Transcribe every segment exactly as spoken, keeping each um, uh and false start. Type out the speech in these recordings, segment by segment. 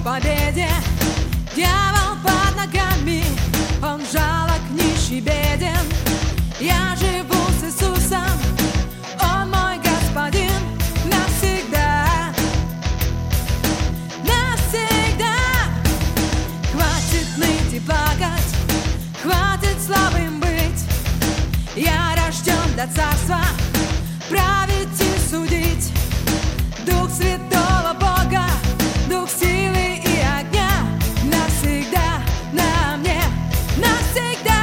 в победе. Дьявол под ногами, он жалок, нищий, беден. Я живу с Иисусом, Он мой Господин навсегда, навсегда. Хватит ныть и плакать, хватит слабым быть. Я рожден для царства, править и судить. Дух Святого Бога, Дух силы и огня, навсегда на мне, навсегда.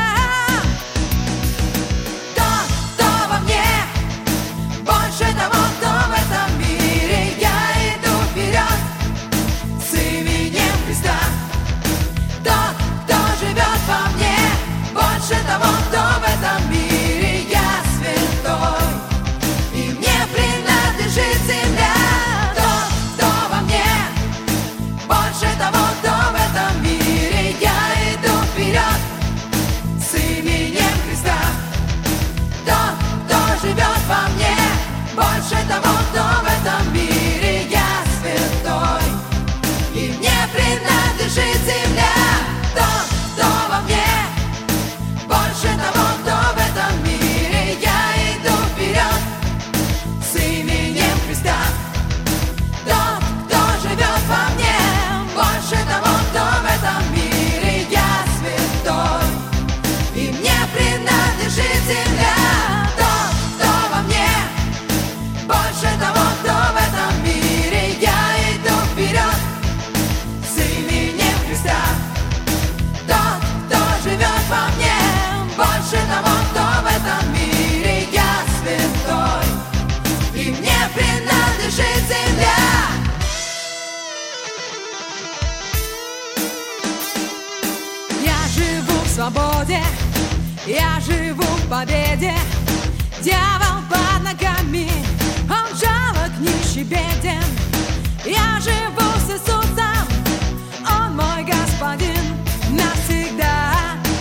Тот, кто во мне, больше того, кто в этом мире. Я иду вперед с именем Христа. Тот, кто живет во мне, больше того, кто в этом мире. Я святой, и мне принадлежит земля. Тот, кто во мне, больше того, кто в этом мире. Я иду вперед с именем Христа. Тот, кто живет во мне, больше того, кто в этом мире. Я святой, и мне принадлежит земля. Тот, кто во мне, больше того, кто в этом мире. Я иду вперед с именем Христа. Тот, кто живет во мне, больше того, кто в этом мире. Я святой, и мне принадлежит земля. Тот, кто во мне, больше того, кто в этом мире. Я иду вперед с именем Христа. Тот, кто живет во мне, больше того, кто в этом мире. Я святой, и мне принадлежит земля. Я живу в свободе, я живу в победе. Дьявол под ногами, он жалок, нищий, беден. Я живу с Иисусом, Он мой Господин навсегда,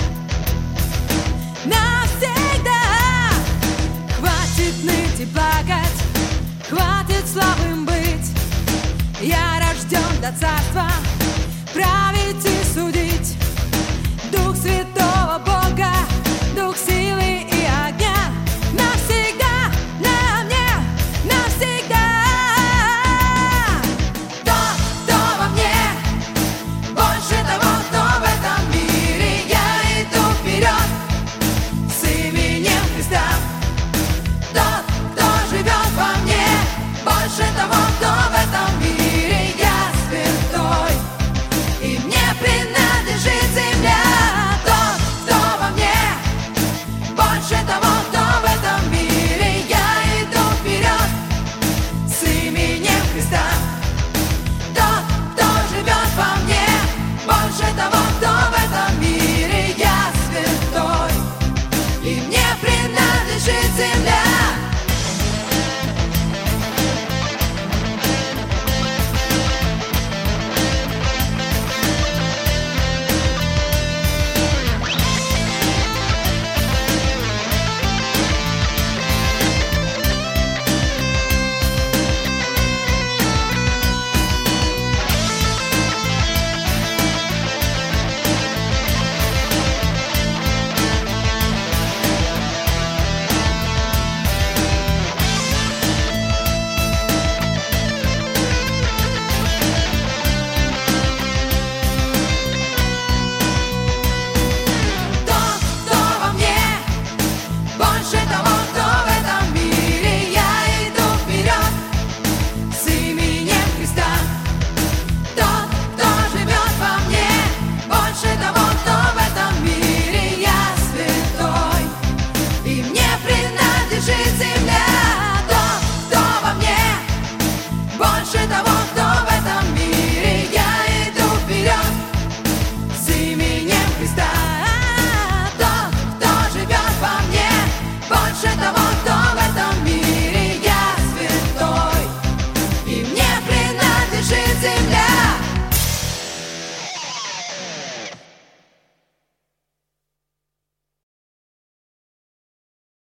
навсегда. Хватит ныть и плакать, хватит слабым быть. Я рожден для царства, править